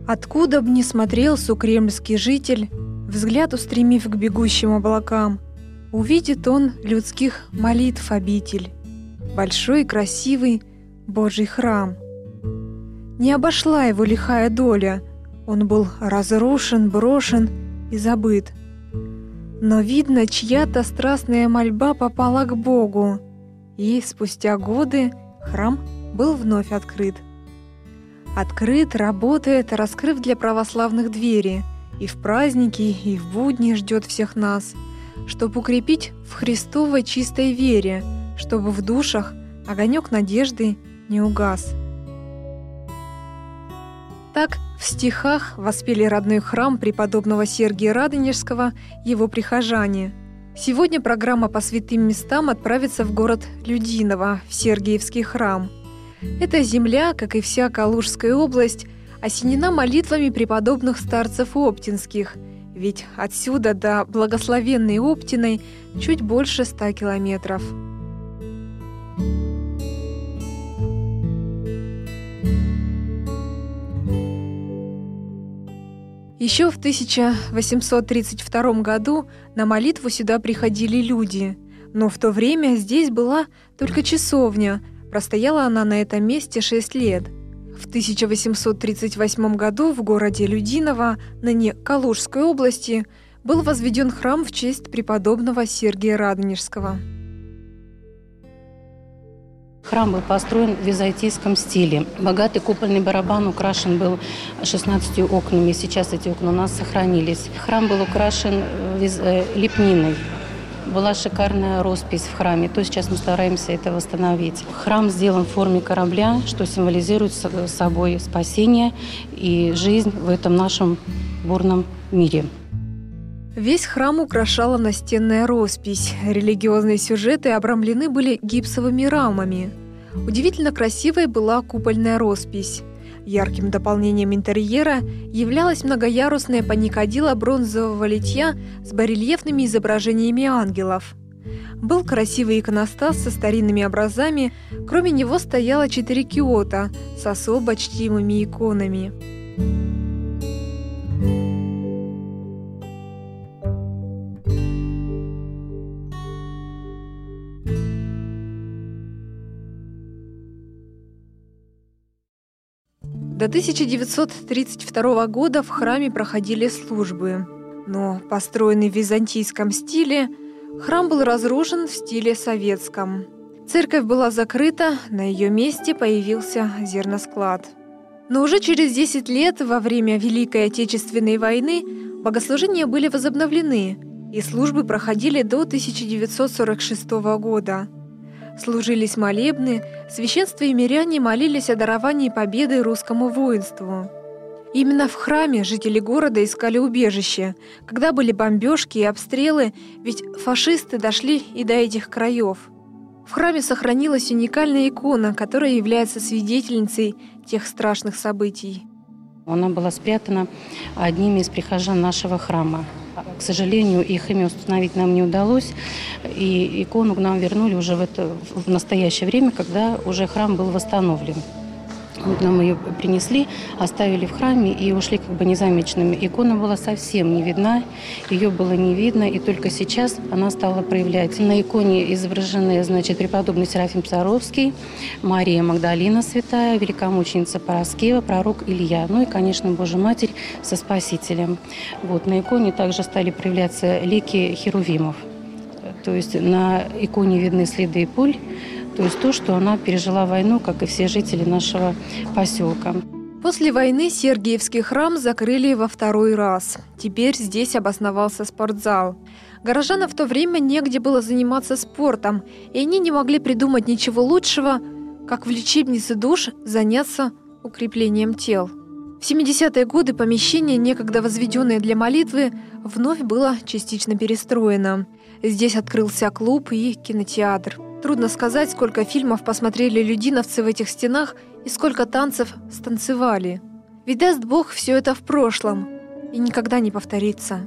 Откуда б ни смотрел сукремльский житель, взгляд устремив к бегущим облакам, увидит он людских молитв обитель, большой и красивый Божий храм. Не обошла его лихая доля, он был разрушен, брошен и забыт. Но, видно, чья-то страстная мольба попала к Богу, и спустя годы храм был вновь открыт. Открыт, работает, раскрыв для православных двери, и в праздники, и в будни ждет всех нас, чтоб укрепить в Христовой чистой вере, чтобы в душах огонек надежды не угас. Так в стихах воспели родной храм преподобного Сергия Радонежского его прихожане. Сегодня программа по святым местам отправится в город Людиново, в Сергиевский храм. Эта земля, как и вся Калужская область, осенена молитвами преподобных старцев оптинских, ведь отсюда до благословенной Оптиной чуть больше 100 километров. Еще в 1832 году на молитву сюда приходили люди, но в то время здесь была только часовня, простояла она на этом месте 6 лет. В 1838 году в городе Людиново, ныне Калужской области, был возведен храм в честь преподобного Сергия Радонежского. Храм был построен в византийском стиле. Богатый купольный барабан украшен был 16 окнами. Сейчас эти окна у нас сохранились. Храм был украшен лепниной. Была шикарная роспись в храме. То сейчас мы стараемся это восстановить. Храм сделан в форме корабля, что символизирует собой спасение и жизнь в этом нашем бурном мире. Весь храм украшала настенная роспись. Религиозные сюжеты обрамлены были гипсовыми рамами. Удивительно красивой была купольная роспись. Ярким дополнением интерьера являлась многоярусная паникадилла бронзового литья с барельефными изображениями ангелов. Был красивый иконостас со старинными образами, кроме него стояло 4 киота с особо чтимыми иконами. До 1932 года в храме проходили службы, но, построенный в византийском стиле, храм был разрушен в стиле советском. Церковь была закрыта, на ее месте появился зерносклад. Но уже через 10 лет, во время Великой Отечественной войны, богослужения были возобновлены, и службы проходили до 1946 года. Служились молебны, священство и миряне молились о даровании победы русскому воинству. Именно в храме жители города искали убежище, когда были бомбежки и обстрелы, ведь фашисты дошли и до этих краев. В храме сохранилась уникальная икона, которая является свидетельницей тех страшных событий. Она была спрятана одними из прихожан нашего храма. К сожалению, их имя установить нам не удалось, и икону к нам вернули уже в настоящее время, когда уже храм был восстановлен. Вот нам ее принесли, оставили в храме и ушли как бы незамеченными. Икона была совсем не видна, ее было не видно, и только сейчас она стала проявляться. На иконе изображены, преподобный Серафим Саровский, Мария Магдалина святая, великомученица Параскева, пророк Илья, ну и, конечно, Божья Матерь со Спасителем. Вот, на иконе также стали проявляться лики херувимов. То есть на иконе видны следы пуль, то есть то, что она пережила войну, как и все жители нашего поселка. После войны Сергиевский храм закрыли во 2-й раз. Теперь здесь обосновался спортзал. Горожанам в то время негде было заниматься спортом, и они не могли придумать ничего лучшего, как в лечебнице душ заняться укреплением тел. В 70-е годы помещение, некогда возведенное для молитвы, вновь было частично перестроено. Здесь открылся клуб и кинотеатр. Трудно сказать, сколько фильмов посмотрели людиновцы в этих стенах и сколько танцев станцевали. Ведь даст Бог, все это в прошлом и никогда не повторится.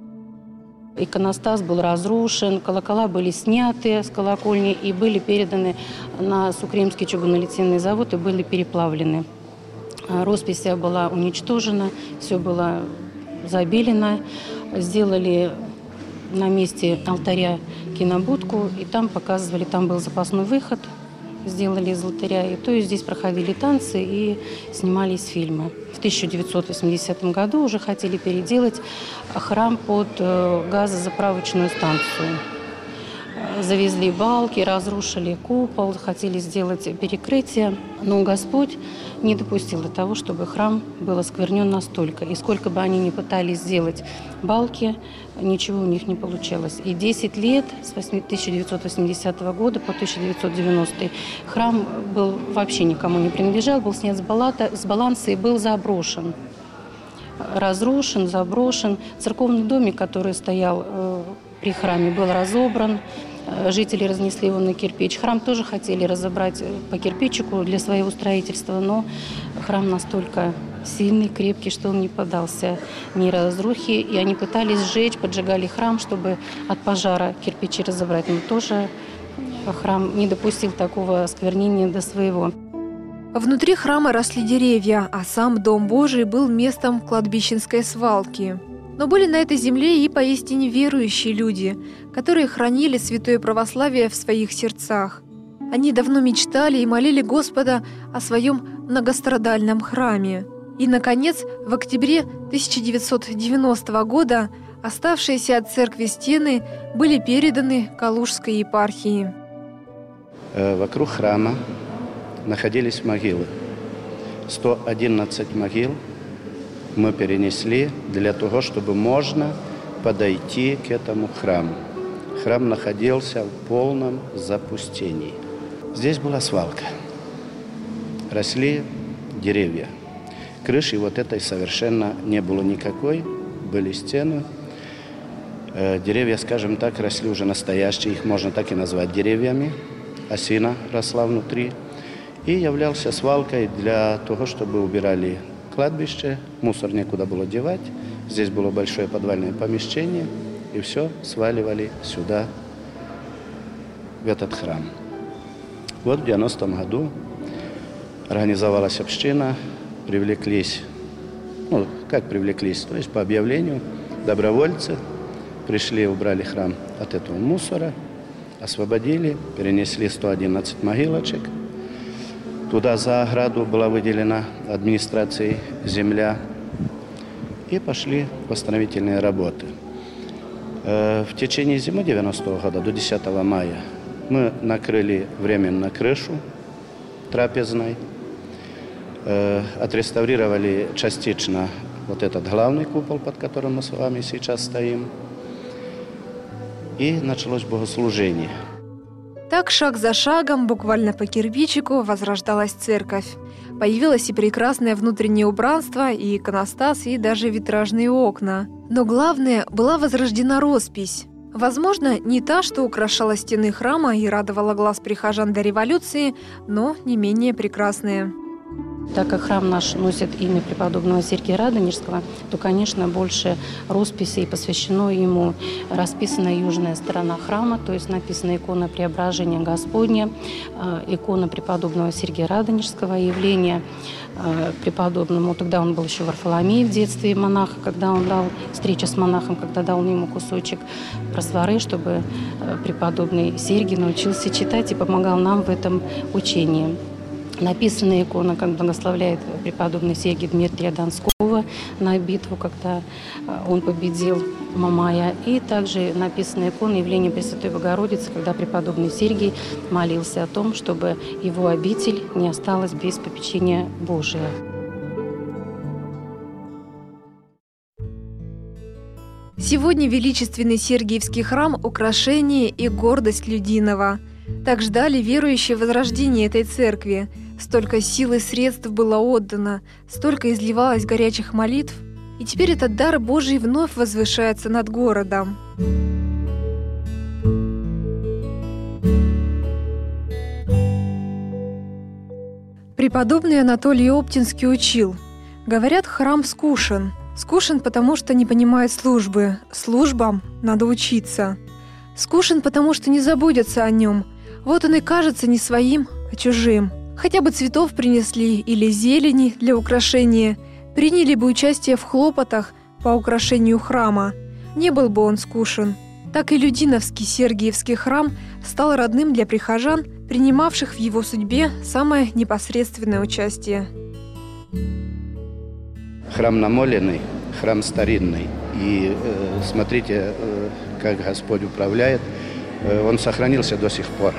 Иконостас был разрушен, колокола были сняты с колокольни и были переданы на Сукремский чугунолитейный завод и были переплавлены. Роспись вся была уничтожена, все было забелено. Сделали на месте алтаря кинобудку, и там показывали, там был запасной выход, сделали из алтаря, и то есть здесь проходили танцы и снимались фильмы. В 1980 году уже хотели переделать храм под газозаправочную станцию. Завезли балки, разрушили купол, хотели сделать перекрытие, но Господь не допустил до того, чтобы храм был осквернен настолько. И сколько бы они ни пытались сделать балки, ничего у них не получалось. И 10 лет, с 1980 года по 1990 храм был вообще никому не принадлежал, был снят с баланса и был заброшен. Разрушен, заброшен. Церковный домик, который стоял при храме, был разобран. Жители разнесли его на кирпич. Храм тоже хотели разобрать по кирпичику для своего строительства, но храм настолько сильный, крепкий, что он не поддался ни разрухе. И они пытались сжечь, поджигали храм, чтобы от пожара кирпичи разобрать. Но тоже храм не допустил такого осквернения до своего. Внутри храма росли деревья, а сам Дом Божий был местом кладбищенской свалки. Но были на этой земле и поистине верующие люди, которые хранили святое православие в своих сердцах. Они давно мечтали и молили Господа о своем многострадальном храме. И, наконец, в октябре 1990 года оставшиеся от церкви стены были переданы Калужской епархии. Вокруг храма находились могилы. 111 могил мы перенесли для того, чтобы можно подойти к этому храму. Храм находился в полном запустении. Здесь была свалка. Росли деревья. Крыши вот этой совершенно не было никакой. Были стены. Деревья, скажем так, росли уже настоящие. Их можно так и назвать деревьями. Осина росла внутри. И являлся свалкой для того, чтобы убирали кладбище, мусор некуда было девать. Здесь было большое подвальное помещение, и все сваливали сюда, в этот храм. Вот в 90-м году организовалась община, привлеклись, то есть по объявлению добровольцы пришли, убрали храм от этого мусора, освободили, перенесли 111 могилочек. Туда за ограду была выделена администрацией земля, и пошли восстановительные работы. В течение зимы 90-го года до 10 мая мы накрыли временно крышу трапезной, отреставрировали частично вот этот главный купол, под которым мы с вами сейчас стоим, и началось богослужение. Так, шаг за шагом, буквально по кирпичику, возрождалась церковь. Появилось и прекрасное внутреннее убранство, и иконостас, и даже витражные окна. Но главное, была возрождена роспись. Возможно, не та, что украшала стены храма и радовала глаз прихожан до революции, но не менее прекрасная. Так как храм наш носит имя преподобного Сергия Радонежского, то, конечно, больше росписей посвящено ему. Расписана южная сторона храма, то есть написана икона Преображения Господня, икона преподобного Сергия Радонежского, явление преподобному. Тогда он был еще Варфоломей в детстве монаха, когда он дал, встреча с монахом, когда дал ему кусочек просвары, чтобы преподобный Сергий научился читать и помогал нам в этом учении. Написанная икона, как благословляет преподобный Сергий Дмитрия Донского на битву, когда он победил Мамая. И также написана икона явления Пресвятой Богородицы, когда преподобный Сергий молился о том, чтобы его обитель не осталась без попечения Божия. Сегодня величественный Сергиевский храм – украшение и гордость Людиного. Так ждали верующие возрождения этой церкви. Столько сил и средств было отдано, столько изливалось горячих молитв, и теперь этот дар Божий вновь возвышается над городом. Преподобный Анатолий Оптинский учил: говорят, храм скучен. Скучен, потому что не понимает службы. Службам надо учиться. Скучен, потому что не заботятся о нем. Вот он и кажется не своим, а чужим. Хотя бы цветов принесли или зелени для украшения, приняли бы участие в хлопотах по украшению храма. Не был бы он скучен. Так и Людиновский Сергиевский храм стал родным для прихожан, принимавших в его судьбе самое непосредственное участие. Храм намоленный, храм старинный. И смотрите, как Господь управляет. Он сохранился до сих пор.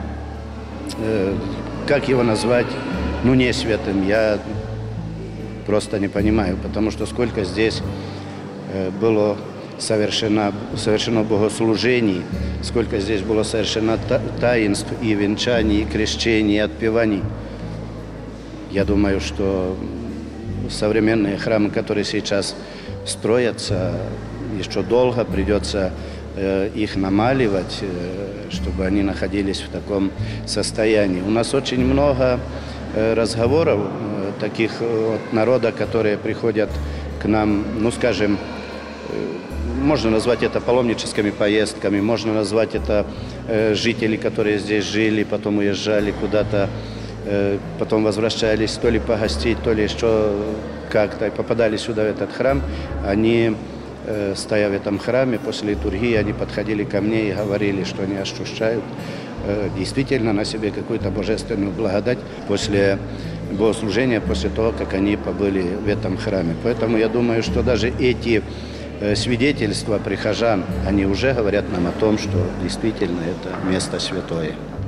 Как его назвать, не святым, я просто не понимаю, потому что сколько здесь было совершено богослужений, сколько здесь было совершено таинств и венчаний, и крещений, и отпеваний. Я думаю, что современные храмы, которые сейчас строятся, еще долго придется их намаливать, чтобы они находились в таком состоянии. У нас очень много разговоров таких от народа, которые приходят к нам, скажем, можно назвать это паломническими поездками, можно назвать это жители, которые здесь жили, потом уезжали куда-то, потом возвращались то ли погостить, то ли еще как-то, и попадали сюда, в этот храм. Они, стоя в этом храме, после литургии, они подходили ко мне и говорили, что они ощущают действительно на себе какую-то божественную благодать после богослужения, после того, как они побыли в этом храме. Поэтому я думаю, что даже эти свидетельства прихожан, они уже говорят нам о том, что действительно это место святое.